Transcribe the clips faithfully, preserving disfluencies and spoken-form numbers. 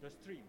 the stream.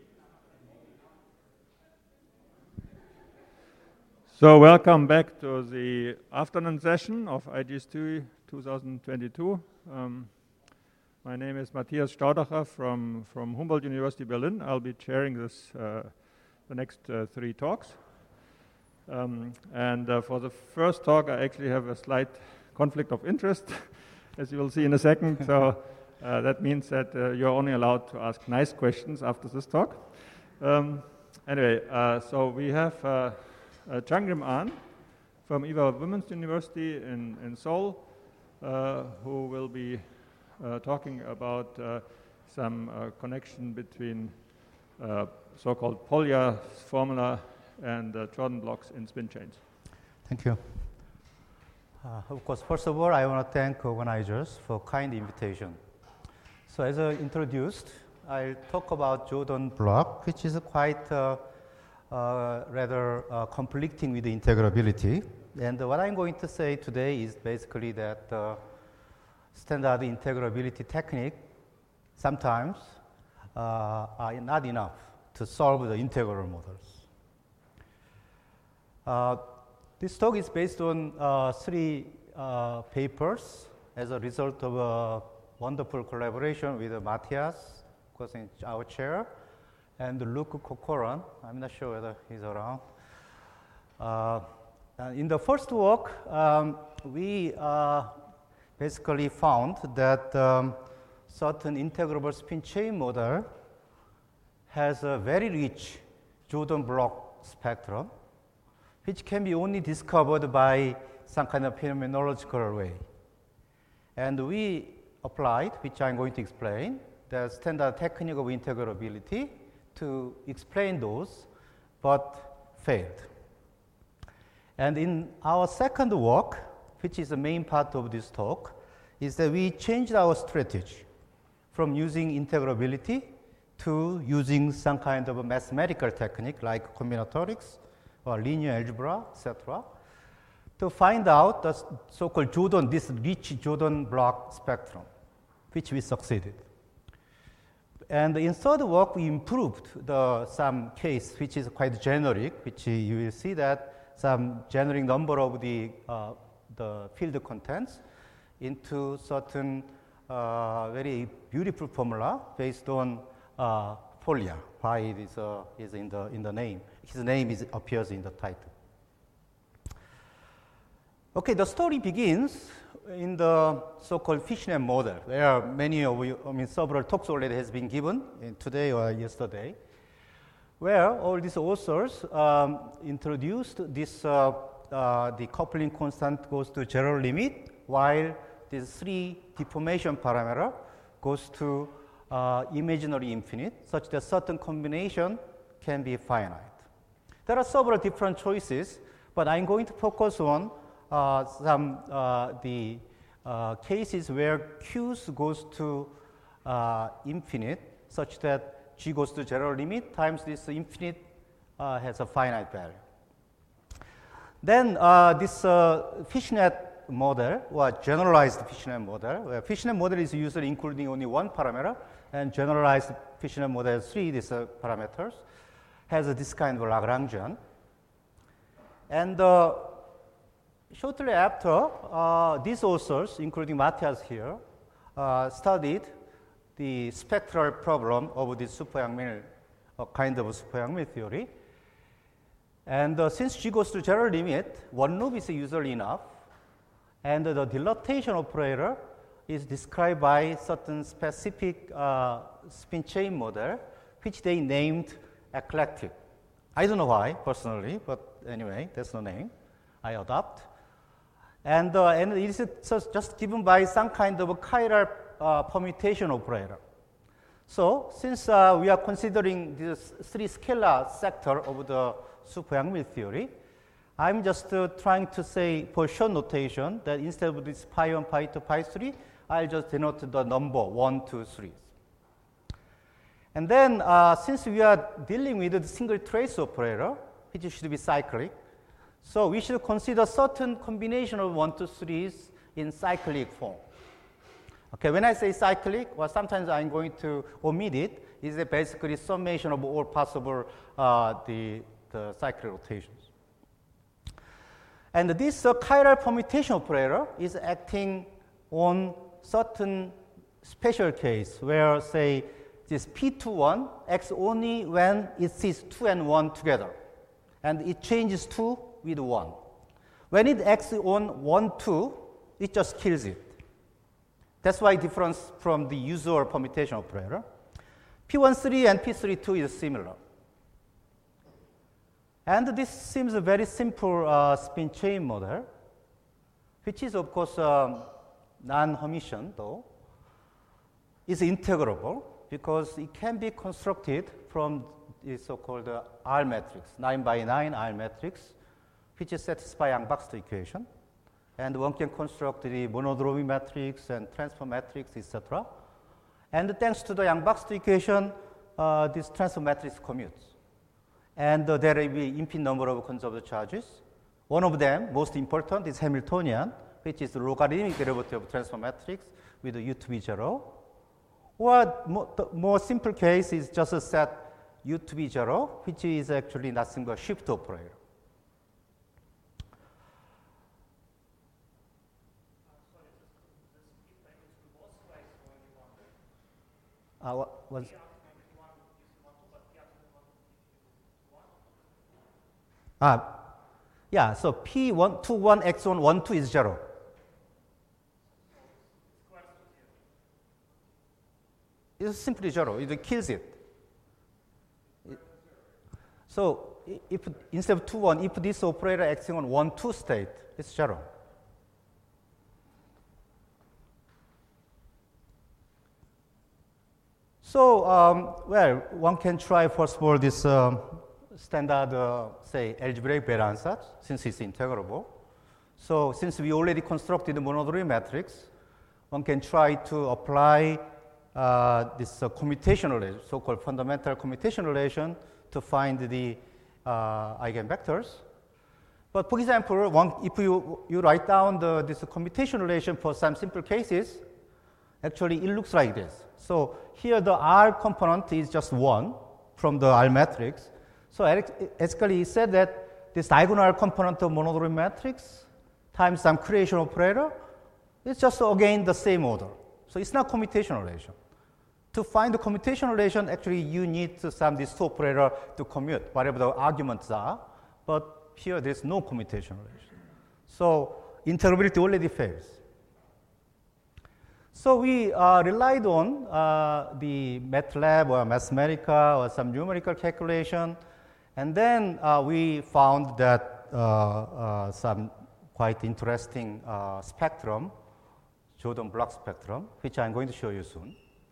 So welcome back to the afternoon session of I G S T U twenty twenty-two. Um, my name is Matthias Staudacher from, from Humboldt University Berlin. I'll be chairing this, uh, the next uh, three talks. Um, and uh, for the first talk, I actually have a slight conflict of interest, as you will see in a second. So uh, that means that uh, you're only allowed to ask nice questions after this talk. Um, anyway, uh, so we have uh, uh, Changrim An from Eva Women's University in, in Seoul, uh, who will be uh, talking about uh, some uh, connection between uh, so-called Polya formula and uh, Jordan blocks in spin chains. Thank you. Uh, of course, first of all, I want to thank organizers for kind invitation. So as I introduced, I'll talk about Jordan block, which is quite uh, uh, rather uh, conflicting with the integrability. And what I'm going to say today is basically that uh, standard integrability technique sometimes uh, are not enough to solve the integral models. Uh, this talk is based on uh, three uh, papers as a result of a wonderful collaboration with uh, Matthias, of course, in our chair, and Luke Corcoran. I'm not sure whether he's around. Uh, in the first work, um, we uh, basically found that um, certain integrable spin chain model has a very rich Jordan block spectrum, which can be only discovered by some kind of phenomenological way. And we applied, which I'm going to explain, the standard technique of integrability to explain those, but failed. And in our second work, which is the main part of this talk, is that we changed our strategy from using integrability to using some kind of a mathematical technique like combinatorics or linear algebra, et cetera, to find out the so-called Jordan, this rich Jordan block spectrum, which we succeeded. And in third work, we improved the some case which is quite generic, which you will see that some generic number of the uh, the field contents into certain uh, very beautiful formula based on uh, Polya. Why it is, uh, is in the in the name. His name is appears in the title. Okay, the story begins in the so-called fishnet model, where many of you, I mean, several talks already has been given in today or yesterday, where all these authors um, introduced this, uh, uh, the coupling constant goes to zero limit, while these three deformation parameter goes to uh, imaginary infinite, such that certain combination can be finite. There are several different choices, but I'm going to focus on uh, some uh, the uh, cases where Q's goes to uh, infinite, such that G goes to zero limit times this infinite uh, has a finite value. Then uh, this uh, fishnet model, or generalized fishnet model, where fishnet model is usually including only one parameter, and generalized fishnet model has three these uh, parameters, has uh, this kind of Lagrangian. And uh, shortly after, uh, these authors, including Matthias here, uh, studied the spectral problem of this super-Yang-Mills, a kind of super-Yang-Mills theory. And uh, since G goes to zero limit, one loop is usually enough. And uh, the dilatation operator is described by certain specific uh, spin chain model, which they named eclectic. I don't know why, personally, but anyway, that's the name I adopt. And, uh, and it is just given by some kind of a chiral uh, permutation operator. So since uh, we are considering this three scalar sector of the super-Yang-Mills theory, I'm just uh, trying to say for short notation that instead of this pi one, pi two, pi three, I'll just denote the number one, two, three. And then uh, since we are dealing with the single trace operator, which should be cyclic, so we should consider certain combination of one, two, threes in cyclic form. Okay, when I say cyclic, well, sometimes I'm going to omit it. It's a basically summation of all possible uh, the, the cyclic rotations. And this uh, chiral permutation operator is acting on certain special case where, say, this P two one acts only when it sees two and one together, and it changes two with one. When it acts on one, two, it just kills it. That's why difference from the usual permutation operator. P one three and P three two is similar. And this seems a very simple uh, spin chain model, which is, of course, um, non-Hermitian, though. It's integrable because it can be constructed from the so-called uh, R matrix, nine by nine R matrix, which is satisfy Yang-Baxter equation. And one can construct the monodromy matrix and transfer matrix, et cetera. And thanks to the Yang-Baxter equation, uh, this transfer matrix commutes. And uh, there will be infinite number of conserved charges. One of them, most important, is Hamiltonian, which is the logarithmic derivative of transfer matrix with U to be zero. Or more, the more simple case is just a set U to be zero, which is actually nothing but shift operator. Uh, what, what's ah, yeah, so P one two one x one one two is zero. It's simply zero. It kills it. it. So if instead of two one, if this operator acting on one two state, it's zero. So, um, well, one can try first of all this um, standard, uh, say, algebraic Bell ansatz, since it's integrable. So, since we already constructed the monodromy matrix, one can try to apply uh, this uh, commutation relation, so-called fundamental commutation relation, to find the uh, eigenvectors. But for example, one, if you, you write down the, this commutation relation for some simple cases, actually it looks like this. So here the R component is just one from the R matrix. So basically it said that this diagonal component of monodromy matrix times some creation operator is just again the same order. So it's not commutation relation. To find the commutation relation, actually you need some these two operator to commute whatever the arguments are. But here there's no commutation relation. So integrability already fails. So we uh, relied on uh, the MATLAB or Mathematica or some numerical calculation, and then uh, we found that uh, uh, some quite interesting uh, spectrum, Jordan block spectrum, which I'm going to show you soon.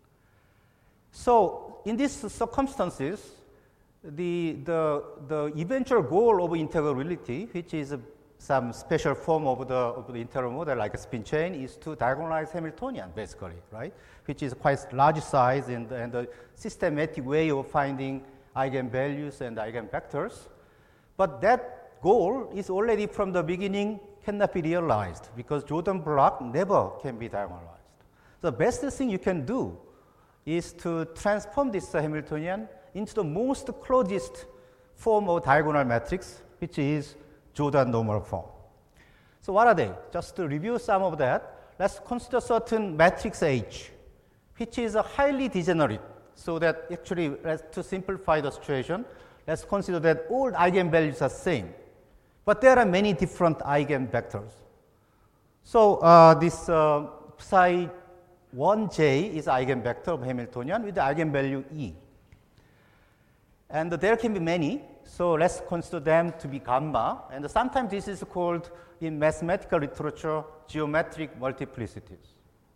So in these circumstances, the, the, the eventual goal of integrability, which is a some special form of the, of the integral model like a spin chain, is to diagonalize Hamiltonian, basically, right? Which is quite large size and, and a systematic way of finding eigenvalues and eigenvectors. But that goal is already from the beginning cannot be realized because Jordan block never can be diagonalized. The best thing you can do is to transform this Hamiltonian into the most closest form of diagonal matrix, which is Jordan normal form. So what are they? Just to review some of that, let's consider certain matrix H, which is a highly degenerate. So that actually, let's, to simplify the situation, let's consider that all eigenvalues are same, but there are many different eigenvectors. So uh, this uh, psi one j is eigenvector of Hamiltonian with the eigenvalue E. And there can be many. So let's consider them to be gamma. And sometimes this is called, in mathematical literature, geometric multiplicities.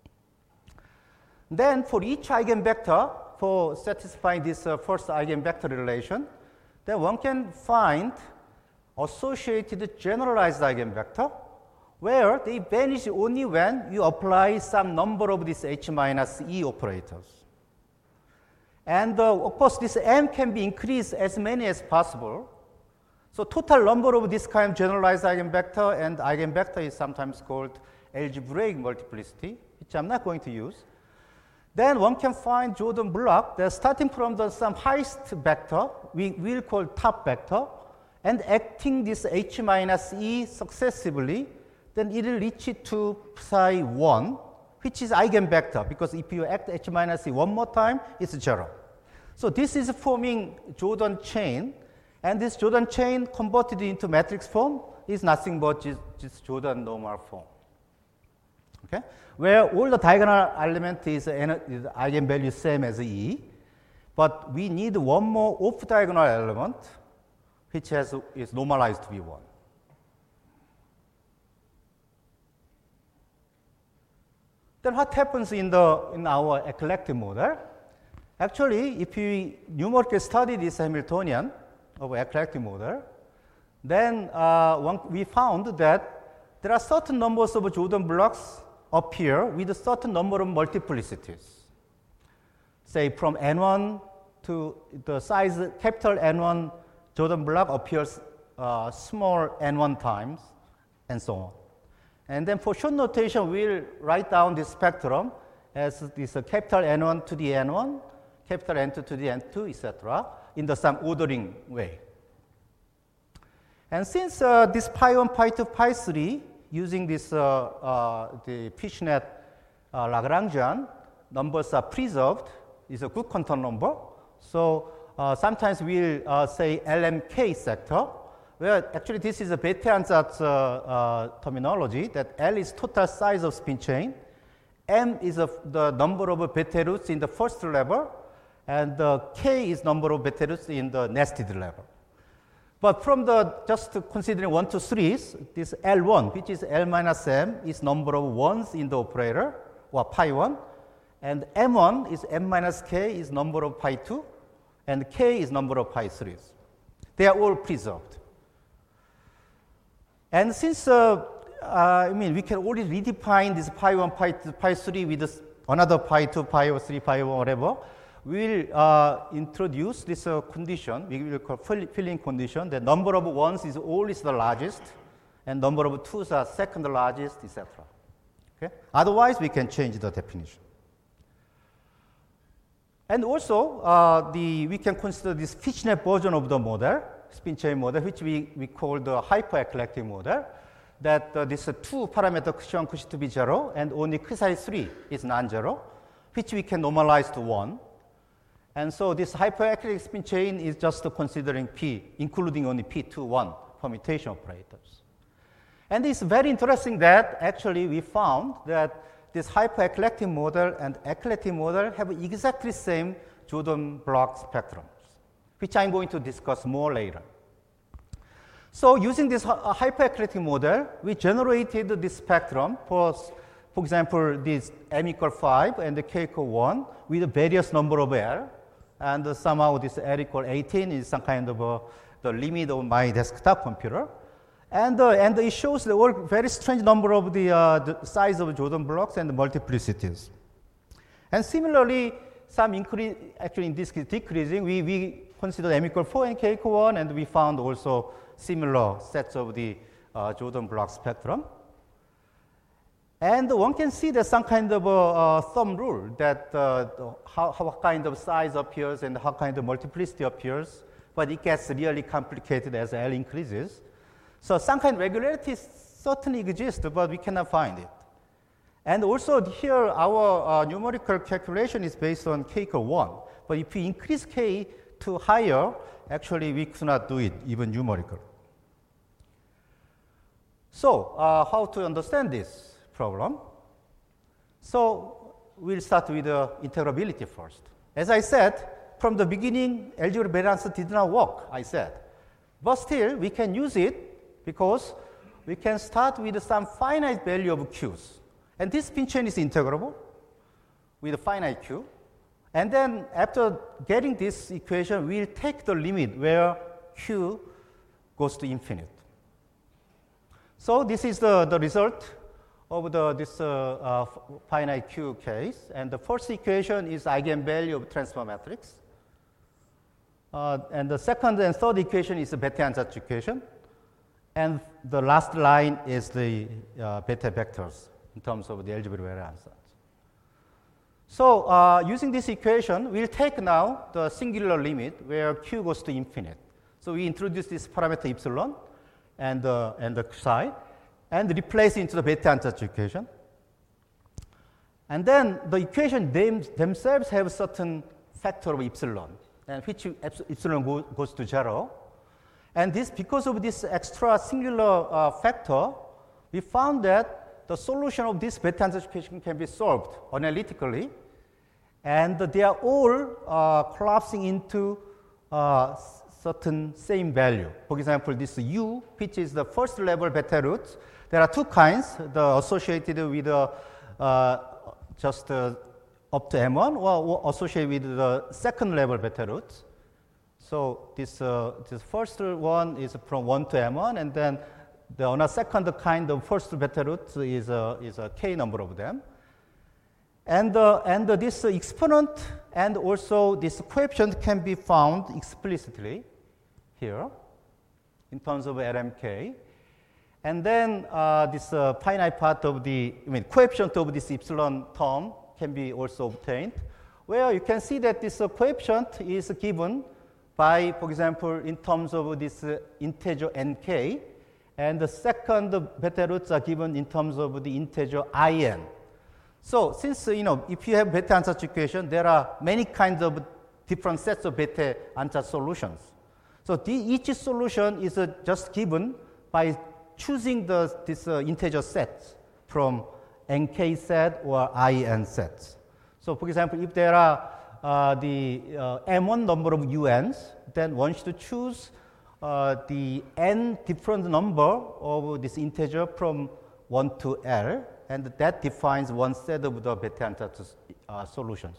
Then for each eigenvector, for satisfying this uh, first eigenvector relation, then one can find associated generalized eigenvector where they vanish only when you apply some number of these H minus E operators. And uh, of course, this M can be increased as many as possible. So total number of this kind of generalized eigenvector and eigenvector is sometimes called algebraic multiplicity. which I'm not going to use. Then one can find Jordan block that starting from the some highest vector, we will call top vector, and acting this H minus E successively, then it will reach it to psi one, which is eigenvector, because if you act H minus E one more time, it's zero. So this is forming Jordan chain, and this Jordan chain converted into matrix form is nothing but just, just Jordan normal form. Okay? Where all the diagonal element is, is eigenvalue same as E, but we need one more off-diagonal element, which has, is normalized to be one. Then what happens in, the, in our eclectic model? Actually, if we numerically study this Hamiltonian of eclectic model, then uh, one, we found that there are certain numbers of Jordan blocks appear with a certain number of multiplicities. Say from N one to the size capital N one Jordan block appears uh, small N one times, and so on. And then for short notation, we'll write down this spectrum as this uh, capital N one to the N one, capital N two to the N two, et cetera, in the some ordering way. And since uh, this pi one, pi two, pi three, using this uh, uh, the fishnet uh, Lagrangian, numbers are preserved, is a good quantum number. So uh, sometimes we'll uh, say L M K sector, where actually this is a Bethe-Ansatz uh, uh, terminology, that L is total size of spin chain, M is a, the number of Bethe roots in the first level, and uh, K is number of Bethe roots in the nested level. But from the, just considering one to threes, this L one, which is L minus M, is number of ones in the operator, or pi one, and M one is M minus K is number of pi two, and K is number of pi threes. They are all preserved. And since, uh, uh, I mean, we can already redefine this pi one, pi two, pi three with this another pi two, pi three, pi one, whatever, we will uh, introduce this uh, condition, we will call filling condition. The number of ones is always the largest, and number of twos are second largest, et cetera. Okay? Otherwise, we can change the definition. And also, uh, the, we can consider this fishnet version of the model, spin chain model, which we, we call the hyper-eclectic model, that uh, this uh, two parameter cushion cushion to be zero, and only psi three is non-zero, which we can normalize to one. And so this hyper-eclectic spin chain is just considering P, including only P two one permutation operators. And it's very interesting that actually we found that this hyper-eclectic model and eclectic model have exactly same Jordan block spectrums, which I'm going to discuss more later. So using this hyper-eclectic model, we generated this spectrum for, for example, this M equal five and the K equal one with a various number of L. And uh, somehow this L equal eighteen is some kind of a, the limit of my desktop computer. And, uh, and it shows the all very strange number of the, uh, the size of Jordan blocks and the multiplicities. And similarly, some increase, actually in this case decreasing, we, we considered M equal four and K equal one, and we found also similar sets of the uh, Jordan block spectrum. And one can see there's some kind of a uh, thumb rule that uh, how, how kind of size appears and how kind of multiplicity appears, but it gets really complicated as L increases. So some kind of regularity certainly exists, but we cannot find it. And also here, our uh, numerical calculation is based on K equal one. But if we increase K to higher, actually we could not do it even numerically. So uh, how to understand this problem? So we'll start with uh, integrability first. As I said, from the beginning, algebraic variance did not work, I said. But still, we can use it because we can start with some finite value of Q's. And this spin chain is integrable with a finite Q. And then after getting this equation, we'll take the limit where Q goes to infinite. So this is the, the result of the, this uh, uh, finite Q case. And the first equation is eigenvalue of transfer matrix. Uh, and the second and third equation is the Bethe-Ansatz equation. And the last line is the uh, Bethe vectors in terms of the algebraic variance. So uh, using this equation, we'll take now the singular limit where q goes to infinite. So we introduce this parameter epsilon and, uh, and the psi, and replace it into the Bethe-Ansatz equation. And then the equation them, themselves have certain factor of epsilon, and which epsilon go, goes to zero. And this, because of this extra singular uh, factor, we found that the solution of this Bethe-Ansatz equation can be solved analytically, and they are all uh, collapsing into uh, certain same value. For example, this u, which is the first level Bethe root, there are two kinds, the associated with uh, uh, just uh, up to M one, or, or associated with the second level Bethe root. So this, uh, this first one is from one to M one, and then the on a second kind of first Bethe root is a, is a k number of them. And, uh, and uh, this exponent and also this coefficient can be found explicitly here in terms of L M K. And then uh, this uh, finite part of the, I mean, coefficient of this epsilon term can be also obtained, where you can see that this uh, coefficient is given by, for example, in terms of this uh, integer nk, and the second Bethe roots are given in terms of the integer in. So since, uh, you know, if you have Bethe-Ansatz equation, there are many kinds of different sets of Bethe-Ansatz solutions. So the, each solution is uh, just given by choosing the, this uh, integer sets from nk set or in sets. So for example, if there are uh, the uh, M one number of uns, then one should choose uh, the n different number of this integer from one to L, and that defines one set of the Bethe-Ansatz uh, solutions.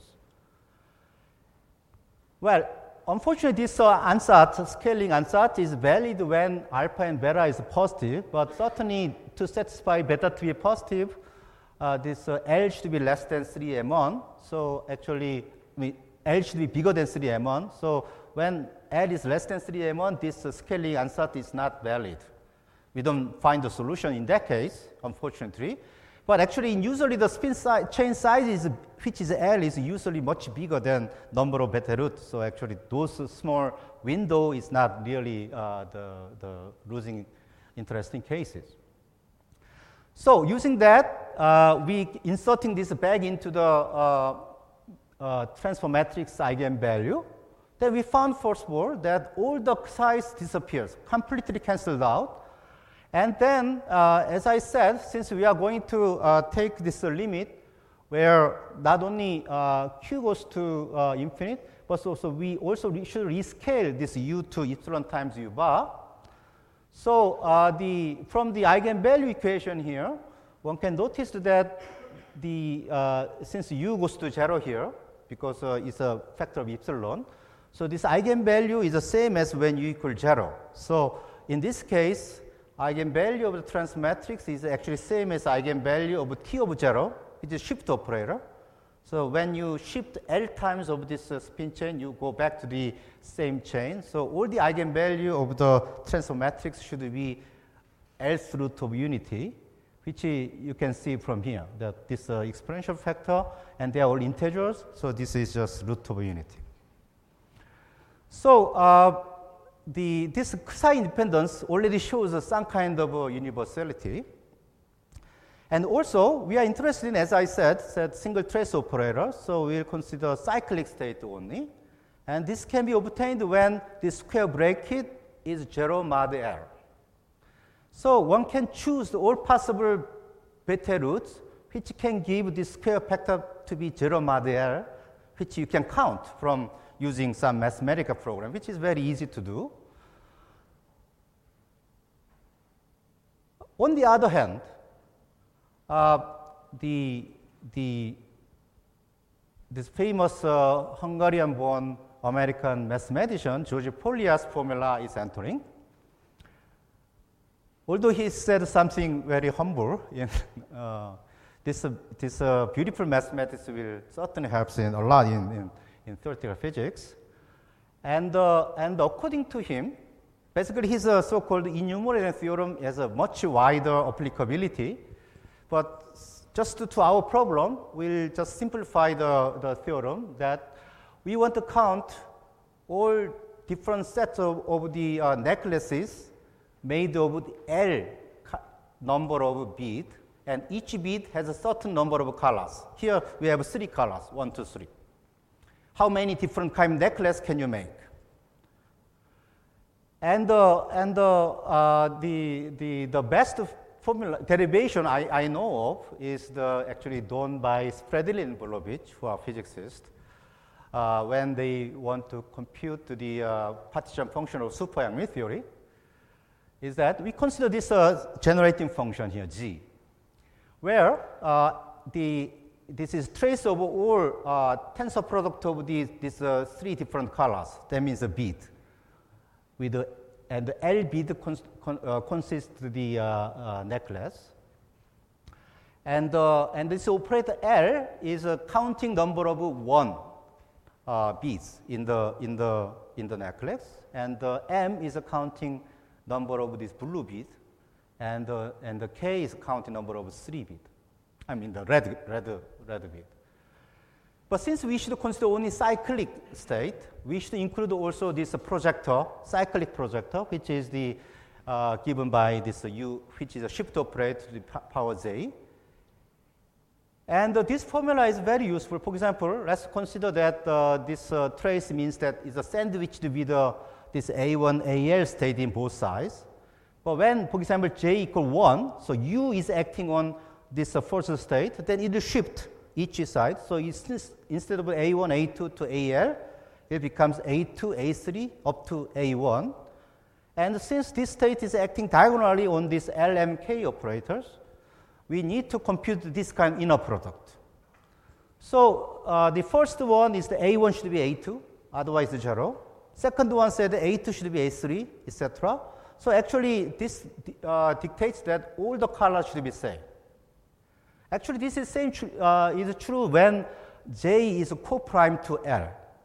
Well, unfortunately, this uh, ansatz, scaling ansatz is valid when alpha and beta is positive, but certainly to satisfy beta to be positive, uh, this uh, L should be less than three M one. So actually, I mean, L should be bigger than three M one. So when L is less than three M one, this uh, scaling ansatz is not valid. We don't find the solution in that case, unfortunately. But actually, usually the spin si chain size, is, which is L, is usually much bigger than number of Bethe roots. So actually, those small window is not really uh, the, the losing interesting cases. So using that, uh, we inserting this back into the uh, uh, transfer matrix eigenvalue. Then we found, first of all, that all the size disappears, completely canceled out. And then, uh, as I said, since we are going to uh, take this uh, limit where not only uh, q goes to uh, infinite, but also we also re should rescale this u to epsilon times u bar. So uh, the, from the eigenvalue equation here, one can notice that the, uh, since u goes to zero here, because uh, it's a factor of epsilon, so this eigenvalue is the same as when u equals zero. So in this case, eigenvalue of the transfer matrix is actually same as eigenvalue of t of zero, which is shift operator. So when you shift L times of this uh, spin chain, you go back to the same chain. So all the eigenvalue of the transfer matrix should be Lth root of unity, which you can see from here, that this uh, exponential factor, and they are all integers. So this is just root of unity. So uh, The, this psi independence already shows some kind of uh, universality. And also, we are interested in, as I said, said single trace operator. So we'll consider cyclic state only. And this can be obtained when the square bracket is zero mod L. So one can choose all possible Bethe roots, which can give the square factor to be zero mod L, which you can count from using some mathematical program, which is very easy to do. On the other hand, uh, the, the, this famous uh, Hungarian-born American mathematician, George Polya's formula is entering. Although he said something very humble, in, uh, this, uh, this uh, beautiful mathematics will certainly help in a lot in, in, in theoretical physics. And, uh, and according to him, basically his uh, so-called enumerator theorem has a much wider applicability. But just to, to our problem, we'll just simplify the, the theorem that we want to count all different sets of, of the uh, necklaces made of the L number of beads, and each bead has a certain number of colors. Here we have three colors, one, two, three. How many different kind of necklace can you make? And, uh, and uh, uh, the, the, the best formula derivation I, I know of is the, actually done by Spradlin and Borovich, who are physicists, uh, when they want to compute the uh, partition function of super Yang-Mills theory, is that we consider this uh, generating function here, G, where uh, the, this is trace of all uh, tensor product of these, these uh, three different colors. That means a bead. With the, and the L bead cons, con, uh, consists of the uh, uh, necklace. And, uh, and this operator L is a counting number of one uh, beads in the, in, the, in the necklace. And uh, M is a counting number of these blue beads. And, uh, and the K is counting number of three beads. I mean the red, red, red bead. But since we should consider only cyclic state, we should include also this projector, cyclic projector, which is the uh, given by this uh, U, which is a shift operator to the power J. And uh, this formula is very useful. For example, let's consider that uh, this uh, trace means that it's a sandwiched with uh, this A one, A L state in both sides. But when, for example, J equal one, so U is acting on this uh, first state, then it will shift each side. So it's, instead of A one, A two to A L, it becomes A two, A three up to A one. And since this state is acting diagonally on these L M K operators, we need to compute this kind of inner product. So uh, the first one is the A one should be A two, otherwise zero. Second one said A two should be A three, et cetera. So actually, this uh, dictates that all the colors should be same. Actually, this is same tr uh, is true when J is co-prime to L.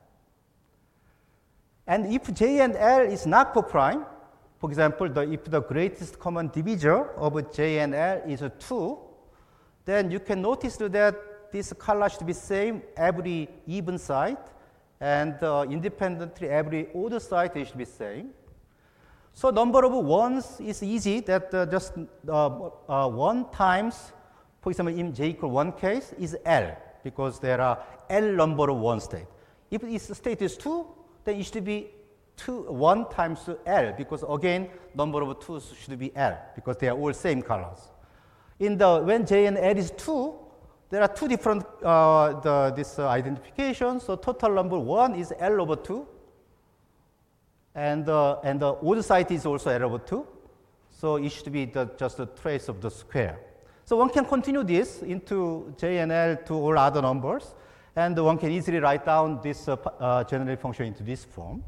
And if J and L is not co-prime, for example, the, if the greatest common divisor of J and L is two, then you can notice that this color should be same every even side, and uh, independently every odd side they should be same. So number of ones is easy, that uh, just uh, uh, one times, for example, in J equal one case is L, because there are L number of one state. If its state is two, then it should be two, one times L, because again, number of twos should be L, because they are all same colors. In the, when J and L is two, there are two different uh, the, this uh, identification. So total number one is L over two, and, uh, and the odd side is also L over two. So it should be the, just a trace of the square. So one can continue this into J and L to all other numbers, and one can easily write down this uh, uh, generating function into this form.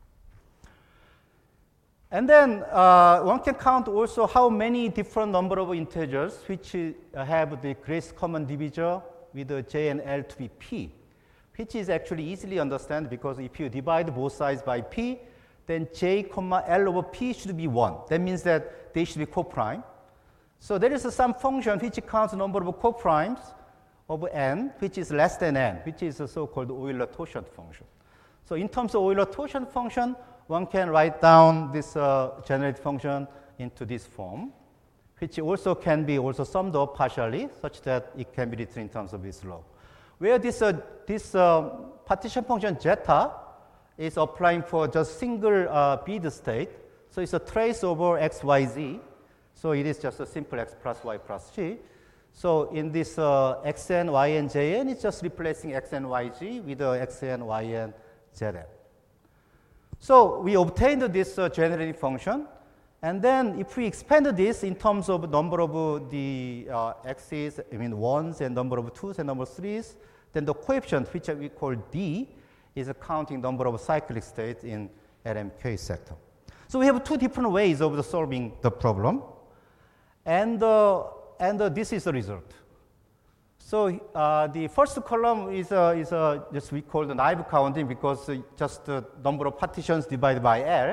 And then uh, one can count also how many different number of integers which uh, have the greatest common divisor with the J and L to be P, which is actually easily understand, because if you divide both sides by P, then J comma L over P should be one. That means that they should be co-prime. So there is uh, some function which counts the number of co-primes of n, which is less than n, which is a so-called Euler-Tauschant function. So in terms of Euler-Tauschant function, one can write down this uh, generated function into this form, which also can be also summed up partially, such that it can be written in terms of this law. Where this, uh, this uh, partition function zeta is applying for just single uh, bead state. So it's a trace over x, y, z. So it is just a simple x plus y plus g. So in this uh, xn, yn, jn, it's just replacing xn, yg with uh, xn, yn, zn. So we obtained this uh, generating function, and then if we expand this in terms of number of uh, the uh, x's, I mean ones, and number of twos and number of threes, then the coefficient, which we call d, is a counting number of cyclic states in L M K sector. So we have two different ways of the solving the problem, and uh, and uh, this is the result. So uh, the first column is, uh, is uh, just we call the naive counting, because uh, just the number of partitions divided by L,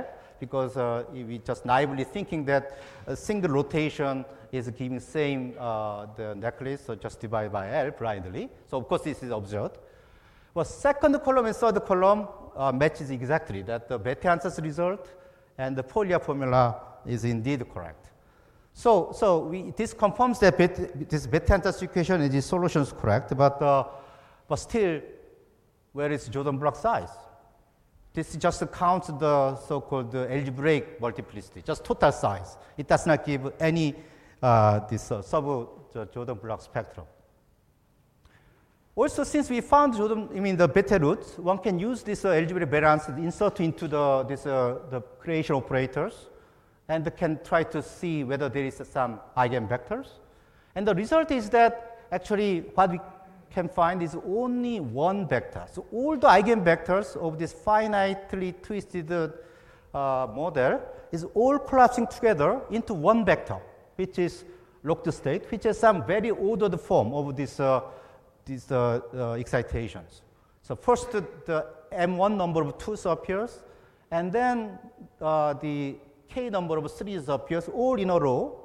because uh, we just naively thinking that a single rotation is giving same uh, the necklace, so just divide by L blindly. So of course this is absurd. But second column and third column uh, matches exactly that the Bethe-Ansatz result and the Polya formula is indeed correct. So, so we, this confirms that Bet, this Bethe-Ansatz equation and this solution is correct, but, uh, but still, where is Jordan block size? This just counts the so-called uh, algebraic multiplicity, just total size. It does not give any uh, this uh, sub uh, Jordan block spectrum. Also, since we found Jordan, I mean the Bethe roots, one can use this uh, algebraic variance insert into the this uh, the creation operators, and can try to see whether there is uh, some eigenvectors. And the result is that actually what we can find is only one vector. So all the eigenvectors of this finitely twisted uh, model is all collapsing together into one vector, which is locked state, which has some very ordered form of this. Uh, these uh, uh, excitations. So first uh, the M one number of twos appears, and then uh, the K number of threes appears all in a row.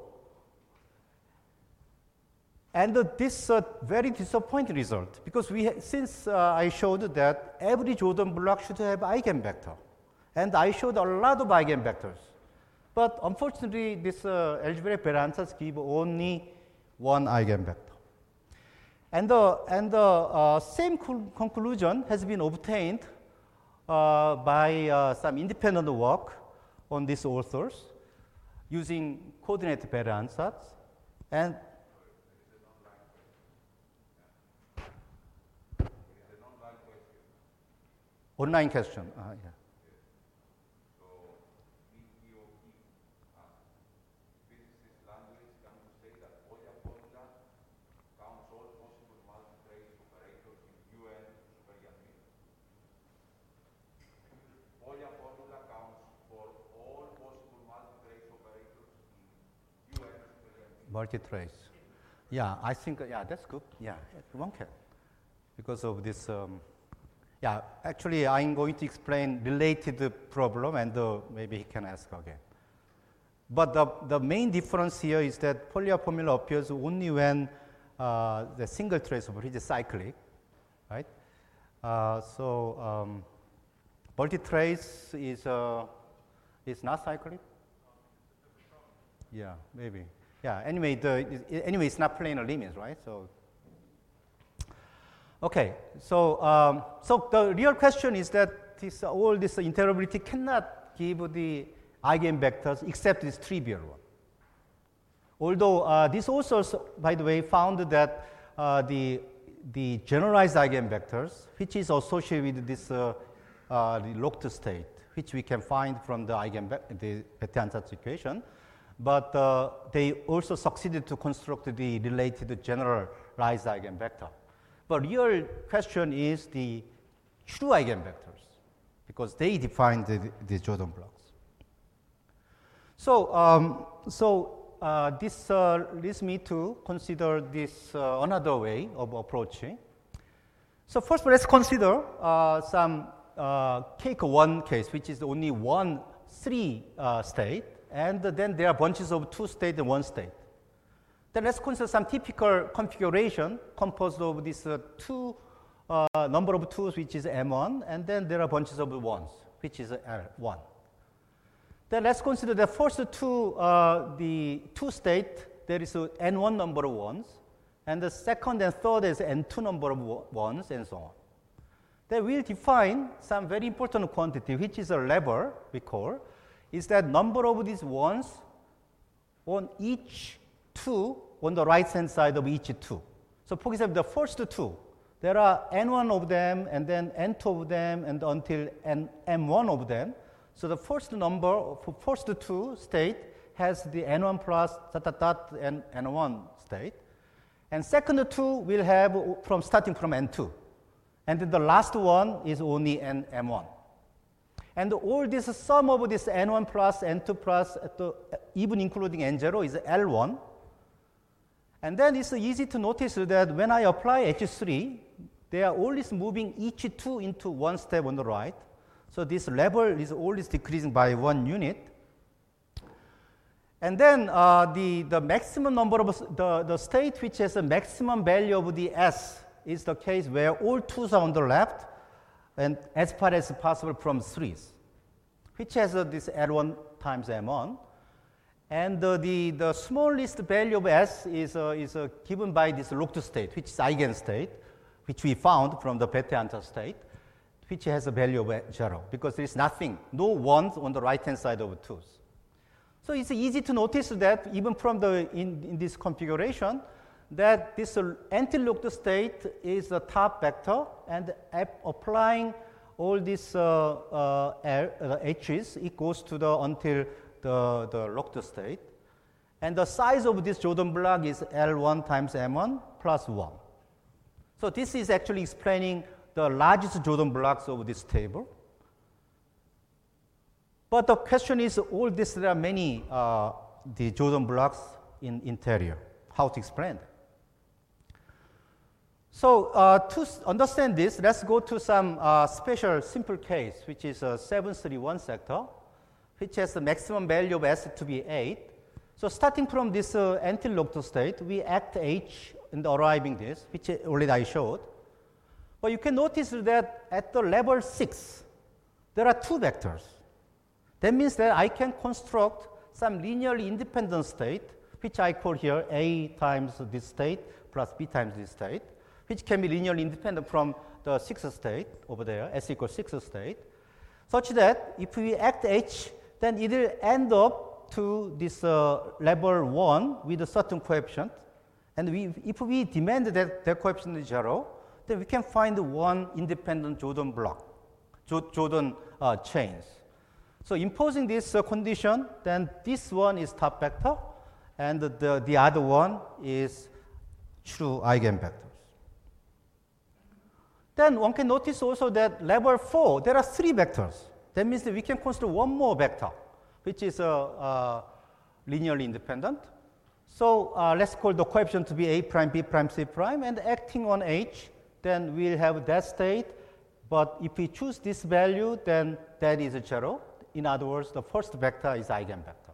And uh, this uh, very disappointing result, because we since uh, I showed that every Jordan block should have eigenvector, and I showed a lot of eigenvectors. But unfortunately, this uh, algebraic variances give only one eigenvector. And the, and the uh, same conclusion has been obtained uh, by uh, some independent work on these authors using coordinate variances. And online question. Uh, yeah. Multitrace. Yeah, I think, yeah, that's good. Yeah, one can. Because of this, um, yeah, actually, I'm going to explain related problem, and uh, maybe he can ask again. But the, the main difference here is that Polya formula appears only when uh, the single trace over is cyclic, right? Uh, so, um, multitrace is, uh, is not cyclic? Yeah, maybe. Yeah, anyway, the, anyway, it's not planar limits, right? So, okay, so, um, so the real question is that this, uh, all this interoperability cannot give the eigenvectors except this trivial one. Although uh, this also, by the way, found that uh, the, the generalized eigenvectors, which is associated with this uh, uh, the locked state, which we can find from the eigenvector, the Bethe-Ansatz equation, but uh, they also succeeded to construct the related generalized eigenvector. But real question is the true eigenvectors, because they define the, the Jordan blocks. So, um, so uh, this uh, leads me to consider this uh, another way of approaching. So first, let's consider uh, some uh, take one case, which is only one three uh, state. And then there are bunches of two state and one state. Then let's consider some typical configuration composed of this uh, two uh, number of twos, which is M one, and then there are bunches of ones, which is L one. Then let's consider the first two, uh, the two state, there is a N one number of ones, and the second and third is N two number of ones, and so on. Then we'll define some very important quantity, which is a lever, we call, is that number of these ones on each two on the right hand side of each two. So for example, the first two, there are N one of them, and then N two of them, and until N, M one of them. So the first number, for first two state has the N one plus dot dot dot and N one state. And second two will have from starting from N two. And then the last one is only N, M one. And all this sum of this N one plus N two plus, even including N zero, is L one. And then it's easy to notice that when I apply H three, they are always moving each two into one step on the right. So this level is always decreasing by one unit. And then uh, the, the maximum number of the, the state which has a maximum value of the S is the case where all twos are on the left and as far as possible from threes, which has uh, this L one times M one. And uh, the, the smallest value of S is, uh, is uh, given by this locked state, which is eigenstate, which we found from the Bethe-Anther state, which has a value of zero, because there is nothing, no ones on the right-hand side of twos. So it's easy to notice that even from the, in, in this configuration, that this uh, anti-locked state is the top vector, and applying all these uh, uh, L, uh, H's, it goes to the until the, the locked state. And the size of this Jordan block is L one times M one plus one. So this is actually explaining the largest Jordan blocks of this table. But the question is, all this, there are many uh, the Jordan blocks in interior. How to explain that? So uh, to understand this, let's go to some uh, special simple case, which is a seven thirty-one sector, which has the maximum value of S to be eight. So starting from this uh, anti-locked state, we act H in the arriving this, which already I showed. But you can notice that at the level six, there are two vectors. That means that I can construct some linearly independent state, which I call here A times this state plus B times this state, which can be linearly independent from the sixth state over there, S equals sixth state, such that if we act H, then it will end up to this uh, level one with a certain coefficient. And we, if we demand that that coefficient is zero, then we can find one independent Jordan block, Jordan uh, chains. So imposing this uh, condition, then this one is top vector, and the, the other one is true eigenvectors. Then one can notice also that level four, there are three vectors. That means that we can consider one more vector, which is uh, uh, linearly independent. So uh, let's call the coefficient to be A prime, B prime, C prime, and acting on H, then we'll have that state. But if we choose this value, then that is zero. In other words, the first vector is eigenvector.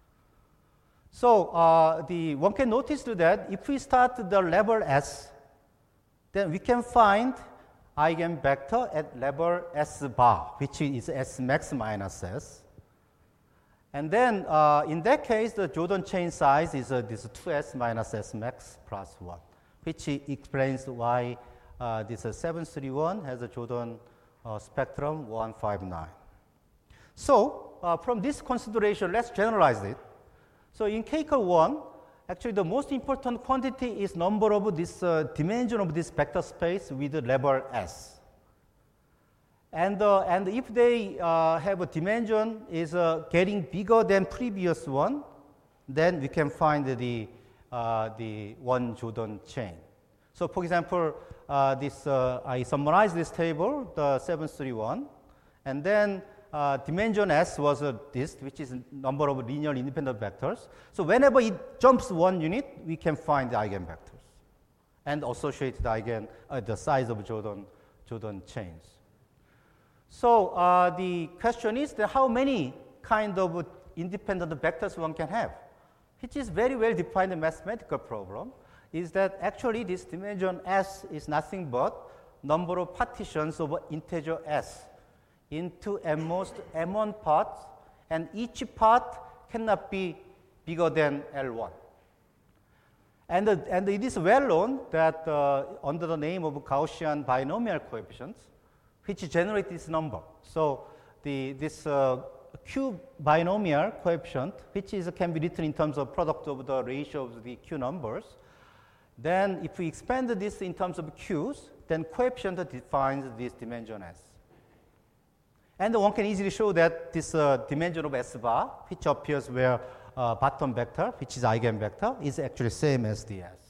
So uh, the, one can notice that if we start the level S, then we can find eigenvector at level S bar, which is S max minus S. And then uh, in that case, the Jordan chain size is uh, this two S minus S max plus one, which explains why uh, this uh, seven thirty-one has a Jordan uh, spectrum one five nine. So uh, from this consideration, let's generalize it. So in K C A L one, actually the most important quantity is number of this uh, dimension of this vector space with the level S. And, uh, and if they uh, have a dimension is uh, getting bigger than previous one, then we can find the, uh, the one Jordan chain. So for example, uh, this, uh, I summarize this table, the seven thirty-one, and then Uh, dimension S was uh, this, which is number of linearly independent vectors. So whenever it jumps one unit, we can find the eigenvectors and associate the eigen, uh, the size of Jordan, Jordan chains. So uh, the question is that how many kind of independent vectors one can have, which is very well defined mathematical problem, is that actually this dimension S is nothing but number of partitions of integer S into at most M one parts, and each part cannot be bigger than L one. And, uh, and it is well known that uh, under the name of Gaussian binomial coefficients, which generate this number. So the, this uh, Q binomial coefficient, which is, can be written in terms of product of the ratio of the Q numbers, then if we expand this in terms of Q's, then coefficient defines this dimension S. And one can easily show that this uh, dimension of S bar, which appears where uh, bottom vector, which is eigenvector, is actually same as the S.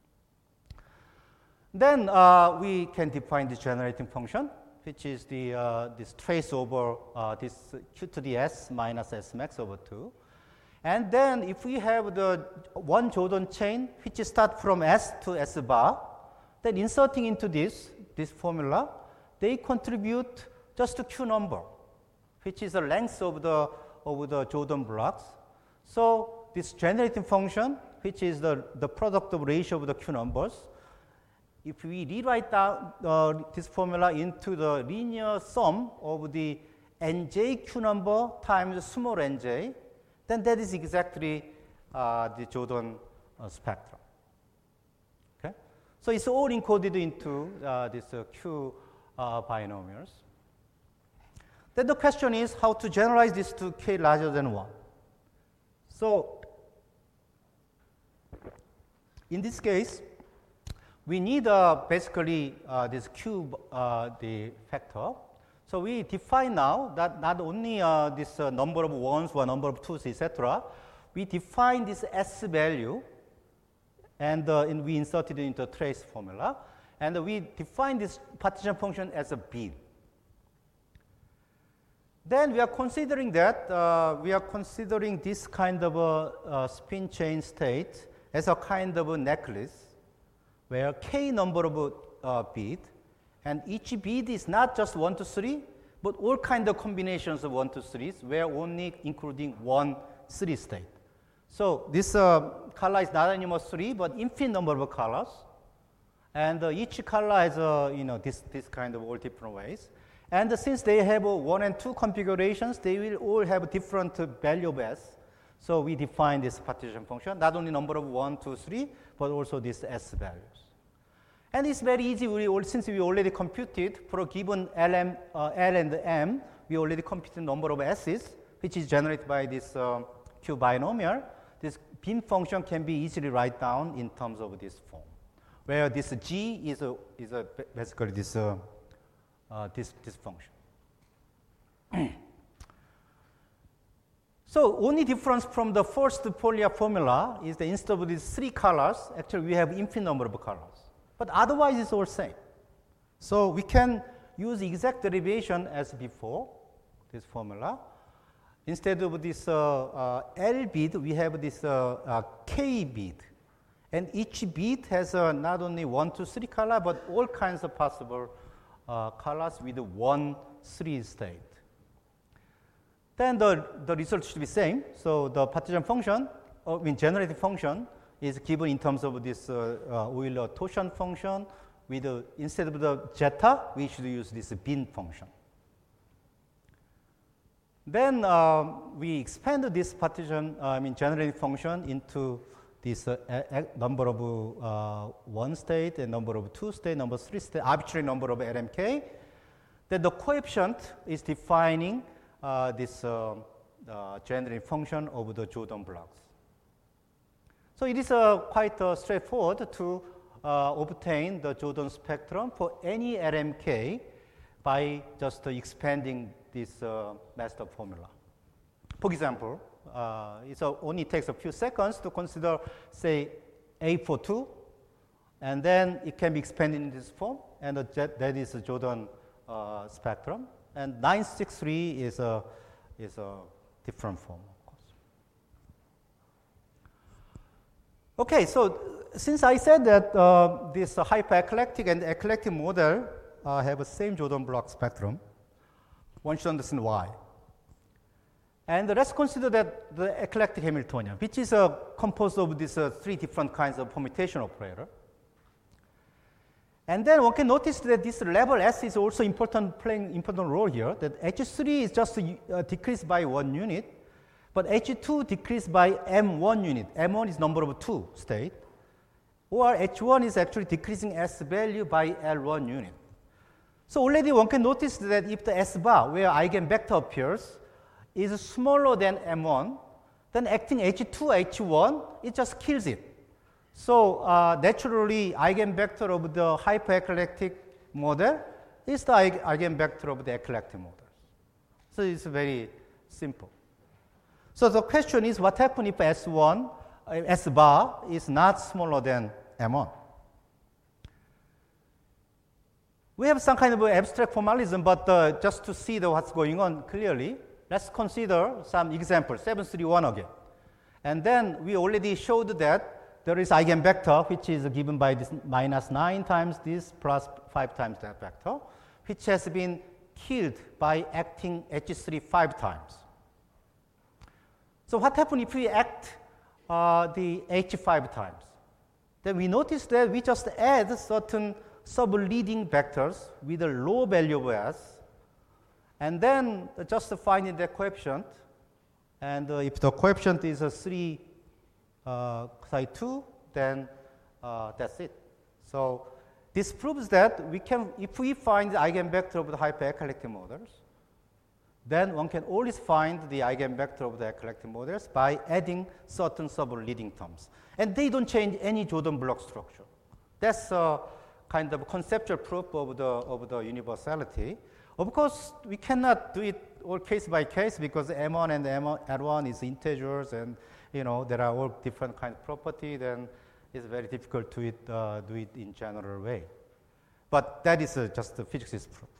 Then uh, we can define this generating function, which is the uh, this trace over uh, this Q to the S minus S max over two. And then if we have the one Jordan chain, which start from S to S bar, then inserting into this, this formula, they contribute just a Q number, which is the length of the, of the Jordan blocks. So this generating function, which is the, the product of ratio of the Q numbers, if we rewrite down uh, this formula into the linear sum of the nj Q number times small nj, then that is exactly uh, the Jordan uh, spectrum. Okay? So it's all encoded into uh, this uh, Q uh, binomials. Then the question is how to generalize this to k larger than one. So in this case, we need uh, basically uh, this Q, uh, the factor. So we define now that not only uh, this uh, number of ones or number of twos, et cetera. We define this S value, and, uh, and we insert it into a trace formula. And we define this partition function as a bin. Then we are considering that uh, we are considering this kind of a, a spin chain state as a kind of a necklace where k number of uh, bead, and each bead is not just one to three, but all kind of combinations of one to threes, where only including one three state. So this uh, color is not anymore three, but infinite number of colors, and uh, each color has uh, you know this this kind of all different ways. And uh, since they have uh, one and two configurations, they will all have different uh, value of S. So we define this partition function, not only number of one, two, three, but also these S values. And it's very easy, we all, since we already computed for a given L, M, uh, L and M, we already computed number of S's, which is generated by this uh, Q binomial. This bin function can be easily write down in terms of this form, where this G is, a, is a basically this, uh, uh, this, this function. So only difference from the first Polya formula is that instead of these three colors, actually we have infinite number of colors. But otherwise it's all same. So we can use exact derivation as before, this formula. Instead of this uh, uh, L bead, we have this uh, uh, K bead. And each bead has uh, not only one, two, three color, but all kinds of possible uh, colors with one, three state. Then the, the result should be same. So the partition function, or I mean generating function, is given in terms of this uh, uh, Euler torsion function. With uh, instead of the zeta, we should use this bin function. Then uh, we expand this partition, uh, I mean generating function into this uh, a, a number of uh, one state and number of two state, number three state, arbitrary number of L M K. Then the coefficient is defining uh, this uh, uh, generating function of the Jordan blocks. So it is uh, quite uh, straightforward to uh, obtain the Jordan spectrum for any L M K by just uh, expanding this uh, master formula. For example, uh, it only takes a few seconds to consider, say, A for two, and then it can be expanded in this form, and uh, that is a Jordan uh, spectrum. And nine six three is a, is a different form. Okay, so since I said that uh, this uh, hyper-eclectic and eclectic model uh, have the same Jordan block spectrum, one should understand why. And let's consider that the eclectic Hamiltonian, which is uh, composed of these uh, three different kinds of permutation operator. And then one can notice that this level S is also important, playing important role here, that H three is just uh, decreased by one unit, but H two decreased by M one unit. M one is number of two state. Or H one is actually decreasing S value by L one unit. So already one can notice that if the S bar, where eigenvector appears, is smaller than M one, then acting H two, H one, it just kills it. So uh, naturally, eigenvector of the hyper-eclectic model is the eigenvector of the eclectic model. So it's very simple. So the question is, what happens if S one, uh, S bar is not smaller than M one? We have some kind of abstract formalism, but uh, just to see the, what's going on clearly, let's consider some examples, seven three one again. And then we already showed that there is eigenvector, which is given by this minus nine times this plus five times that vector, which has been killed by acting H three five times. So what happens if we act uh, the H five times? Then we notice that we just add certain sub-leading vectors with a low value of S, and then just find the coefficient. And uh, if the coefficient is a three uh, psi two, then uh, that's it. So this proves that we can, if we find the eigenvector of the hypereclectic models, then one can always find the eigenvector of the eclectic models by adding certain sub-leading terms. And they don't change any Jordan block structure. That's a kind of conceptual proof of the, of the universality. Of course, we cannot do it all case by case because M one and M one is integers, and you know there are all different kind of property. Then it's very difficult to it, uh, do it in general way. But that is uh, just the physics proof.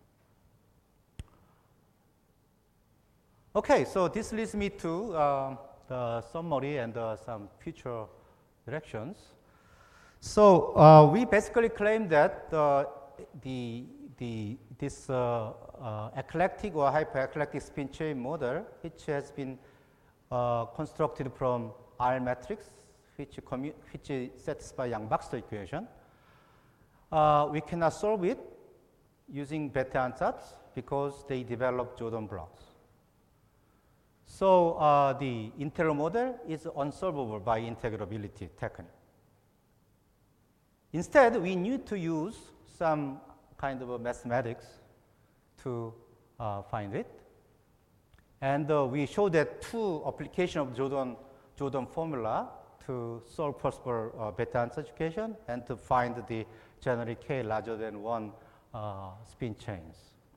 Okay, so this leads me to uh, the summary and uh, some future directions. So uh, we basically claim that uh, the the this uh, uh, eclectic or hypereclectic spin chain model, which has been uh, constructed from R matrix, which which satisfies Yang-Baxter equation, uh, we cannot solve it using Bethe ansatz because they develop Jordan blocks. So uh, the integral model is unsolvable by integrability technique. Instead, we need to use some kind of a mathematics to uh, find it. And uh, we show that two application of Jordan, Jordan formula to solve possible uh, Bethe ansatz equation and to find the generally k larger than one uh, spin chains.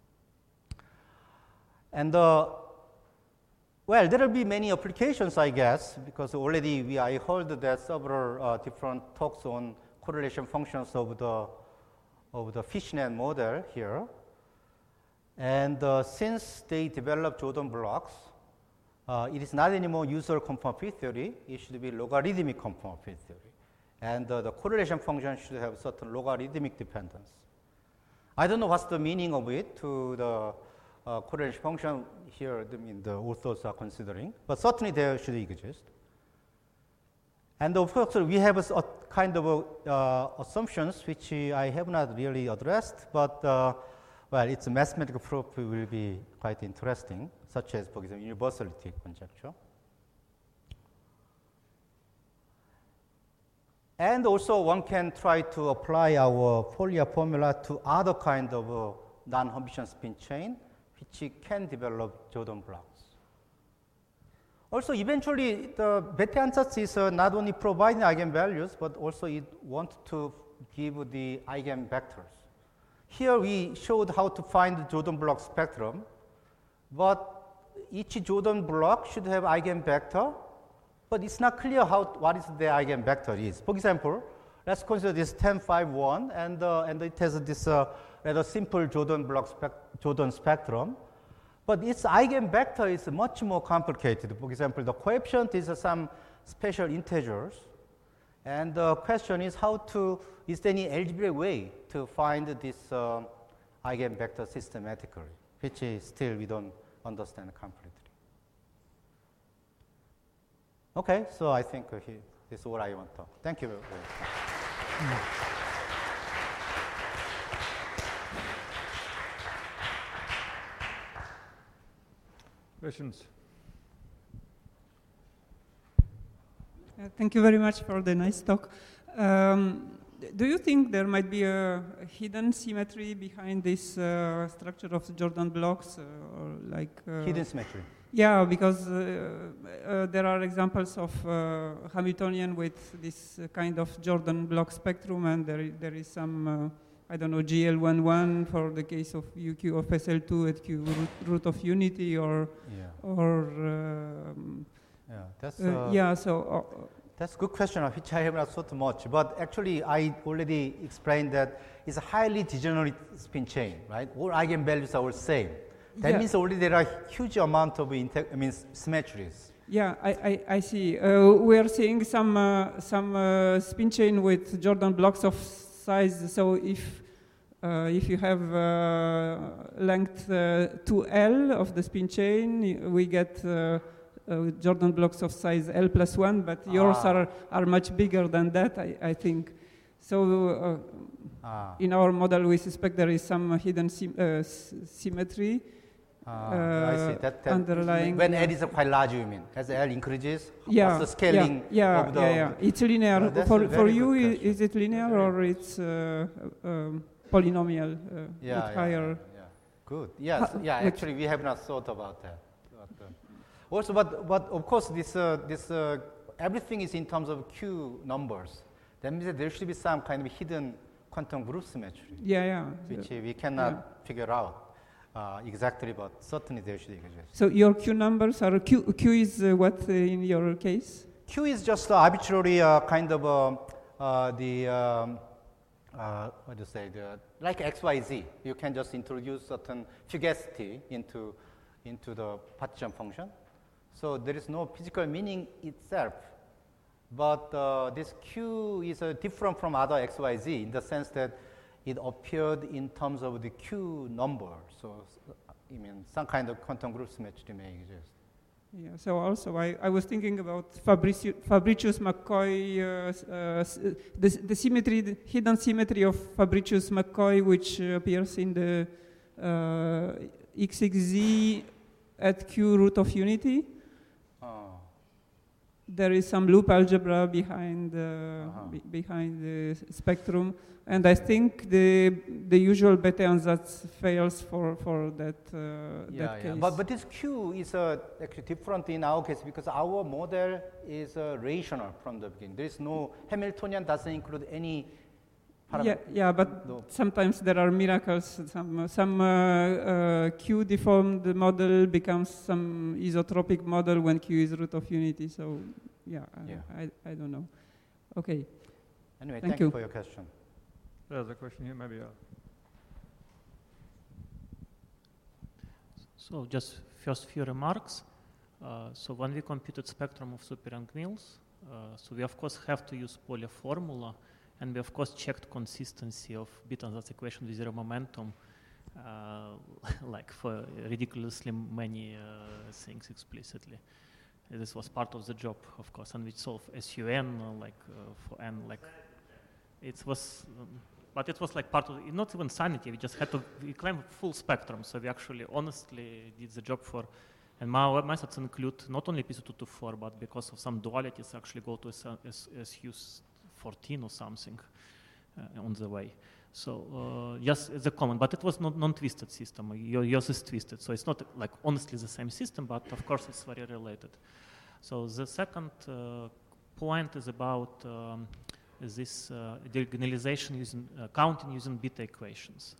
And uh, well, there will be many applications, I guess, because already we, I heard that several uh, different talks on correlation functions of the of the fishnet model here. And uh, since they developed Jordan blocks, uh, it is not anymore usual conformal field theory. It should be logarithmic conformal field theory. And uh, the correlation function should have certain logarithmic dependence. I don't know what's the meaning of it to the uh, correlation function here, I mean, the authors are considering, but certainly there should exist. And of course, we have a, a kind of a, uh, assumptions which I have not really addressed, but uh, well, its mathematical proof will be quite interesting, such as, for example, universality conjecture. And also, one can try to apply our Fourier formula to other kind of uh, non-Hermitian spin chain, which can develop Jordan blocks. Also, eventually, the Bethe ansatz is uh, not only providing eigenvalues, but also it wants to give the eigenvectors. Here, we showed how to find the Jordan block spectrum, but each Jordan block should have eigenvector, but it's not clear how what is the eigenvector is. For example, let's consider this ten five one, and uh, and it has this uh, rather simple Jordan block spec Jordan spectrum. But its eigenvector is much more complicated. For example, the coefficient is uh, some special integers. And the question is how to, is there any algebraic way to find this uh, eigenvector systematically, which is still we don't understand completely. Okay, so I think uh, he, this is what I want to talk. Thank you very much. Questions? Uh, thank you very much for the nice talk. Um, do you think there might be a, a hidden symmetry behind this uh, structure of the Jordan blocks, uh, or like uh, hidden symmetry? Yeah, because uh, uh, there are examples of uh, Hamiltonian with this uh, kind of Jordan block spectrum, and there there is some. Uh, I don't know, G L one one for the case of U Q of S L two at Q root, root of unity, or yeah. or um, yeah, that's uh, uh, yeah. So uh, that's a good question, which I have not thought much. But actually, I already explained that it's a highly degenerate spin chain, right? All eigenvalues are all same. That yeah. means already there are huge amount of I mean symmetries. Yeah, I, I, I see. Uh, we are seeing some uh, some uh, spin chain with Jordan blocks of size. So if uh, if you have uh, length uh, two L of the spin chain, we get uh, uh, Jordan blocks of size L plus one, but yours Ah. are, are much bigger than that, I, I think. So uh, Ah. in our model, we suspect there is some hidden sym uh, symmetry. Ah, uh, I see. That, that underlying, when yeah. L is quite large, you mean? As L increases, Yeah, what's the scaling yeah, of the... yeah, yeah. It's linear. Yeah, that's for a for very you, good i- question. is it linear Very or it's uh, um, polynomial uh, Yeah, with yeah, higher? yeah. Good. Yes, Ha- yeah. which- Actually, we have not thought about that. But, uh, also, but but of course, this uh, this uh, everything is in terms of Q numbers. That means that there should be some kind of hidden quantum group symmetry, Yeah, yeah. which So, uh, we cannot yeah. figure out uh, exactly, but certainly there should exist. so your Q numbers are Q. Q is uh, what uh, in your case? Q is just uh, arbitrary uh, kind of uh, uh, the um, uh, what do you say the like X Y Z. You can just introduce certain fugacity into into the partition function. So there is no physical meaning itself, but uh, this Q is uh, different from other X Y Z in the sense that it appeared in terms of the Q number. So I mean some kind of quantum group symmetry may exist. Yeah. So also, I, I was thinking about Fabricio, Fabricius-McCoy, uh, s- uh, s- the, the symmetry, the hidden symmetry of Fabricius-McCoy, which uh, appears in the uh, X X Z at Q root of unity. Oh. There is some loop algebra behind the, Uh-huh. be, behind the s- spectrum, and I think the the usual Bethe-ansatz fails for for that uh, Yeah, that yeah. case. But, but this Q is uh, actually different in our case because our model is uh, rational from the beginning. There is no Hamiltonian doesn't include any yeah, parameter. yeah, but No. sometimes there are miracles. Some some uh, uh, Q deformed model becomes some isotropic model when Q is root of unity. So yeah, I, Yeah. I, I don't know. Okay. Anyway, Thank thank, you. you for your question. There's a question here, maybe. Uh, So just first few remarks. Uh, so when we computed spectrum of super-Young Mills, uh, so we of course have to use Pauli formula, and we of course checked consistency of Bethe-ansatz equation with zero momentum, uh, like for ridiculously many uh, things explicitly. This was part of the job, of course, and we solve S U N uh, like uh, for n, like it was. Um, But it was like part of, not even sanity, we just had to, we claimed full spectrum, so we actually honestly did the job for, and my methods include not only P C two twenty-four, but because of some dualities actually go to S U fourteen or something uh, on the way. So uh, yes, it's a common, but it was not non-twisted system. Your- Yours is twisted, so it's not like honestly the same system, but of course it's very related. So the second uh, point is about um, this uh, diagonalization using uh, counting using Bethe equations.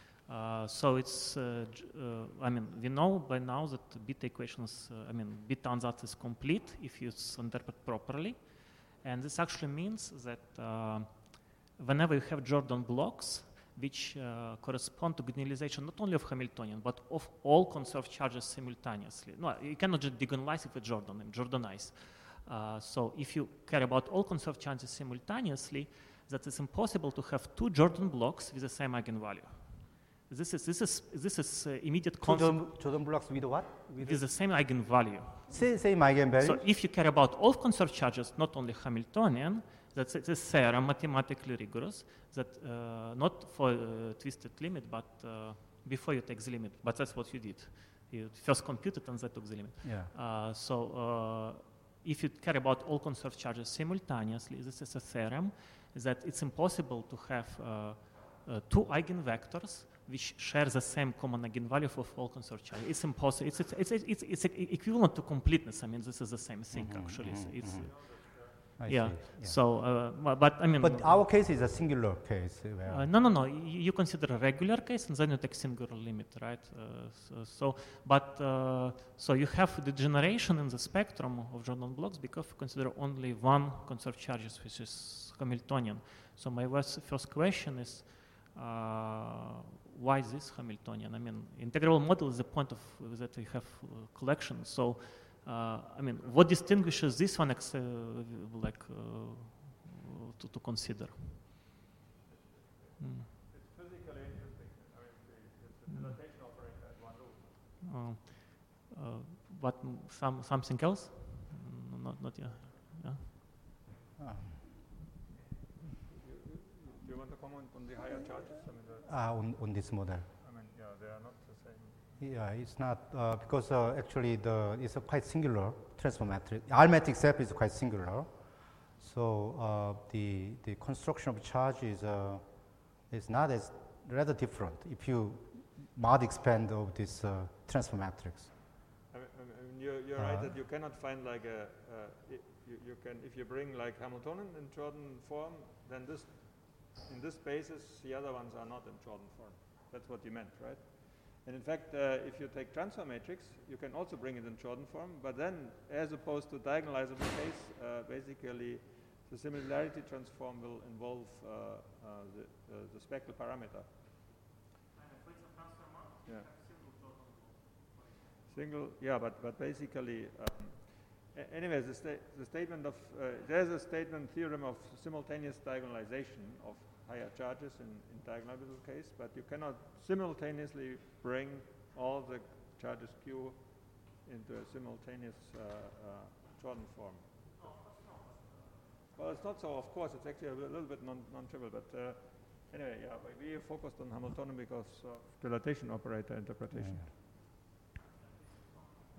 Uh, so it's, uh, j- uh, I mean, we know by now that Bethe equations, uh, I mean, Bethe-ansatz is complete if you s- interpret properly. And this actually means that uh, whenever you have Jordan blocks, which uh, correspond to diagonalization not only of Hamiltonian, but of all conserved charges simultaneously. No, you cannot just diagonalize it with Jordan and Jordanize. Uh, so if you care about all conserved charges simultaneously, that it's impossible to have two Jordan blocks with the same eigenvalue. This is this is this is uh, immediate consequence Jordan, Jordan blocks with what? With with the same eigenvalue. say, same eigenvalue? So if you care about all conserved charges, not only Hamiltonian, that's it's a theorem mathematically rigorous that uh, not for uh, twisted limit, but uh, before you take the limit. But that's what you did. You first computed and then took the limit. Yeah. Uh, so uh, if you care about all conserved charges simultaneously, this is a theorem that it's impossible to have uh, uh, two eigenvectors which share the same common eigenvalue of all conserved charges. It's impossible. It's, it's, it's, it's, it's equivalent to completeness. I mean, this is the same thing, Mhm, actually. mhm, It's, mhm. I yeah. see, yeah. So, uh, bu- but I mean, But our case is a singular case. Where uh, no, no, no. You, you consider a regular case and then you take singular limit, right? Uh, so, so, but uh, so you have the generation in the spectrum of Jordan blocks because you consider only one conserved charges, which is Hamiltonian. So my was- first question is, uh, why is this Hamiltonian? I mean, integral model is the point of that we have uh, collection. So, uh, I mean, what distinguishes this one ex- uh, like uh, to, to consider? Mm. It's physically interesting. I mean, the, it's the notation operator. Uh, uh, what m- some something else? Mm, Not not yet. Yeah. Um, Do you want to comment on the higher charges? I mean, the, uh, on, on this model. I mean, yeah, they are not the same. Yeah, it's not uh, because uh, actually the it's a quite singular transform matrix. R matrix itself is quite singular, so uh, the the construction of charge is uh, is not as rather different if you mod expand of this uh, transform matrix. I mean, I mean you're, you're right Uh, that you cannot find like a, uh, I- you, you can, if you bring like Hamiltonian in Jordan form, then this, in this basis, the other ones are not in Jordan form. That's what you meant, right? And in fact, uh, if you take transfer matrix, you can also bring it in Jordan form, but then as opposed to diagonalizable case, uh, basically the similarity transform will involve uh, uh, the, uh, the spectral parameter. Yeah. Single, yeah, but, but basically, um, a- anyways, the, sta the statement of, uh, there's a statement theorem of simultaneous diagonalization of higher charges in, in diagonalizable case, but you cannot simultaneously bring all the charges Q into a simultaneous uh, uh, Jordan form. Well, it's not so, of course, it's actually a little bit non, non-trivial, but uh, anyway, yeah, we we focused on Hamiltonian because of dilatation operator interpretation. Uh,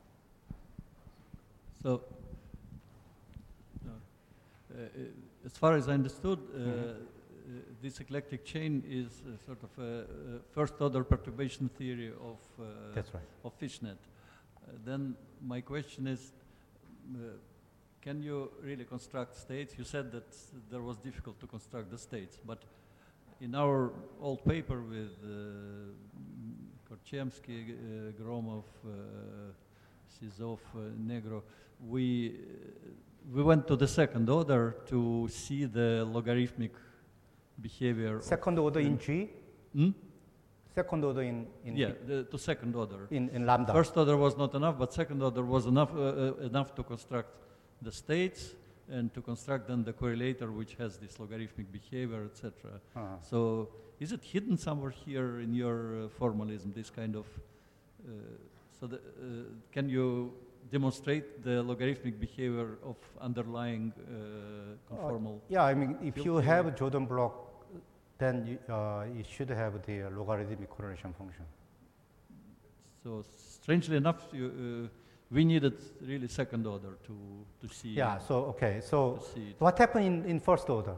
So, uh, uh, as far as I understood, uh, Mhm. uh, this eclectic chain is uh, sort of a, a first-order perturbation theory of uh, That's right. of fishnet. Uh, then my question is, uh, can you really construct states? You said that there was difficult to construct the states, but in our old paper with uh, Korchemsky, uh, Gromov, uh, Sizov, uh, Negro, we uh, we went to the second order to see the logarithmic behavior. of- Second order in in- G, Hmm? second order in in Yeah, the, to second order. in, in lambda. First order was not enough, but second order was enough uh, uh, enough to construct the states and to construct then the correlator which has this logarithmic behavior, et cetera. Uh-huh. So is it hidden somewhere here in your uh, formalism, this kind of, uh, so the, uh, can you demonstrate the logarithmic behavior of underlying uh, conformal? Yeah, I mean, if Field you theory. have a Jordan block, then you, uh, you should have the uh, logarithmic correlation function. So strangely enough, you, uh, we needed really second order to, to see, Yeah, so, okay, so to see it. what happened in, in first order?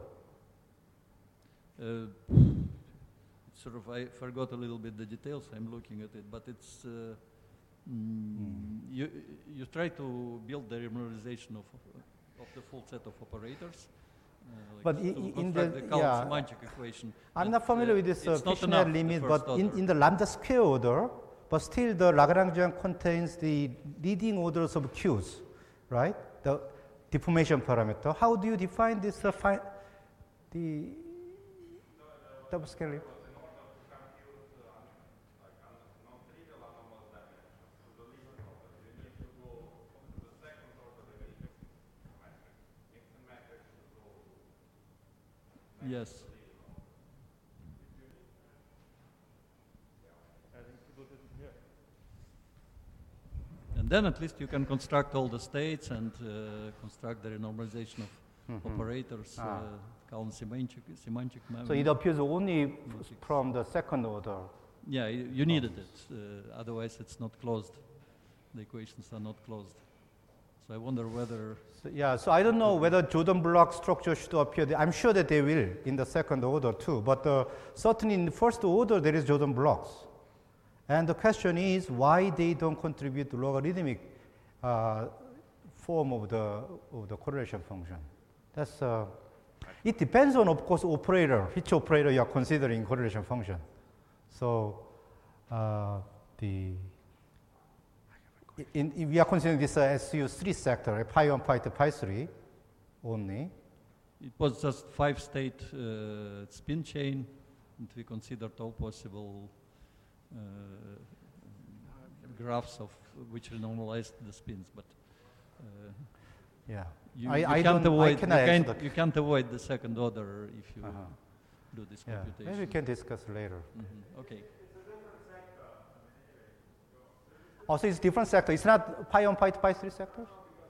Uh, sort of, I forgot a little bit the details. I'm looking at it, but it's uh, mm, you you try to build the renormalization of of the full set of operators. Uh, like But to i- i- in construct the- the Kahl yeah, semantic equation. I'm but, not familiar uh, with this uh, it's not Fishner enough, the limit, first but in, order. in the lambda square order, but still the Lagrangian contains the leading orders of Q's, right? The deformation parameter. How do you define this? Uh, fi the double scale limit? Yes. I think people didn't hear. And then at least you can construct all the states and uh, construct the renormalization of Mhm. operators, Ah. uh, Kahl semantic, semantic mem- So it appears only Logics. from the second order. Yeah, you, you needed it. Uh, otherwise, it's not closed. The equations are not closed. So I wonder whether So, yeah, so I don't know whether Jordan block structure should appear there. I'm sure that they will in the second order too, but uh, certainly in the first order there is Jordan blocks. And the question is why they don't contribute to logarithmic uh, form of the, of the correlation function. That's, uh, it depends on, of course, operator, which operator you are considering correlation function. So uh, the In, in, we are considering this uh, S U three sector, uh, pi one, pi two, pi three only. it was just five-state uh, spin chain, and we considered all possible uh, graphs of which renormalized the spins, but uh, Yeah. you, I- you I can't don't- I avoid you cannot answer can't, the- you can't avoid the second order if you Uh-huh. do this Yeah. computation. Maybe we can discuss later. Mhm, okay. Oh, so it's different sector. It's not pi one, pi two, pi three sectors?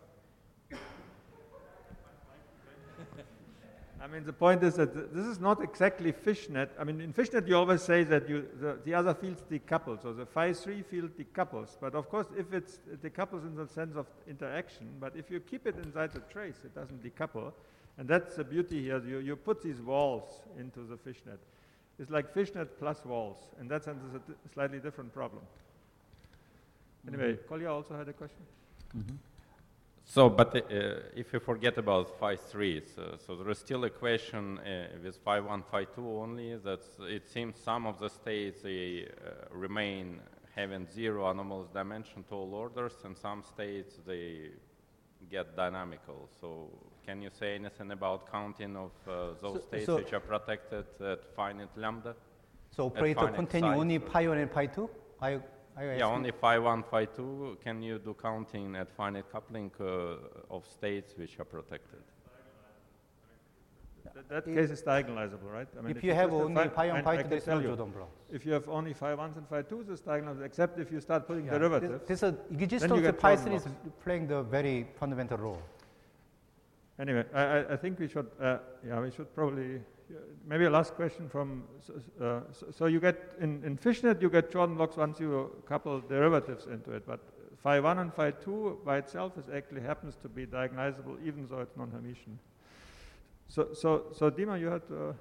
I mean, the point is that th- this is not exactly fishnet. I mean, in fishnet, you always say that you, the, the other fields decouple. So the phi three field decouples. But of course, if it's, it decouples in the sense of interaction, but if you keep it inside the trace, it doesn't decouple. And that's the beauty here. You, you put these walls into the fishnet. It's like fishnet plus walls. In that sense, it's a d- slightly different problem. Anyway, Kolya also had a question? Mm-hmm. So, but uh, if you forget about phi three, so, so there is still a question uh, with phi one, phi two only, that it seems some of the states they uh, remain having zero anomalous dimension to all orders, and some states they get dynamical. So can you say anything about counting of uh, those So- states so- which are protected at finite lambda? So operator finite containing size, only so- pi one and pi two? Are you, are you Yeah, asking? only phi one, phi two. Can you do counting at finite coupling uh, of states which are protected? That, that If- case is diagonalizable, right? I mean, If you have just only phi- pi one, I- pi I two, can there's tell no you. Jordan block. If you have only phi ones and phi twos, it's diagonalizable, except if you start putting Yeah, derivatives. This, this is, existence you of get pi Jordan three is blocks. playing the very fundamental role. Anyway, I, I, I think we should, uh, yeah, we should probably, uh, maybe a last question from, so, uh, so, so you get, in, in fishnet, you get Jordan blocks once you couple derivatives into it, but phi one and phi two by itself is actually happens to be diagonalizable, even though it's non-Hermitian. So, so, so Dima, you had, uh,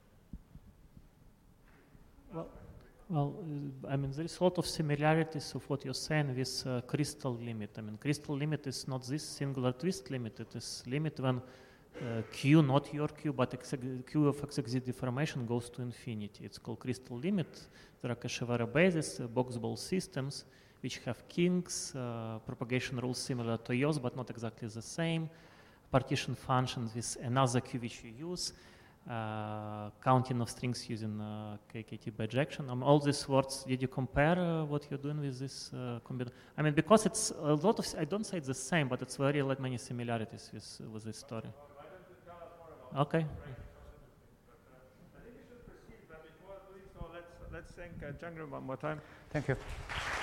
Well, uh, I mean, there is a lot of similarities of what you're saying with uh, crystal limit. I mean, crystal limit is not this singular twist limit. It is limit when uh, Q, not your Q, but X, Q of X X Z deformation goes to infinity. It's called crystal limit. There are Cashevara bases, uh, box ball systems, which have kinks, uh, propagation rules similar to yours, but not exactly the same. Partition functions with another Q which you use. Uh, counting of strings using uh, K K T bijection. Um, all these words, did you compare uh, what you're doing with this uh, combination? I mean, because it's a lot of, I don't say it's the same, but it's very like many similarities with, with this story. Okay. I think we should proceed, but before doing so, let's, let's thank uh, Jangrum one more time. Thank you.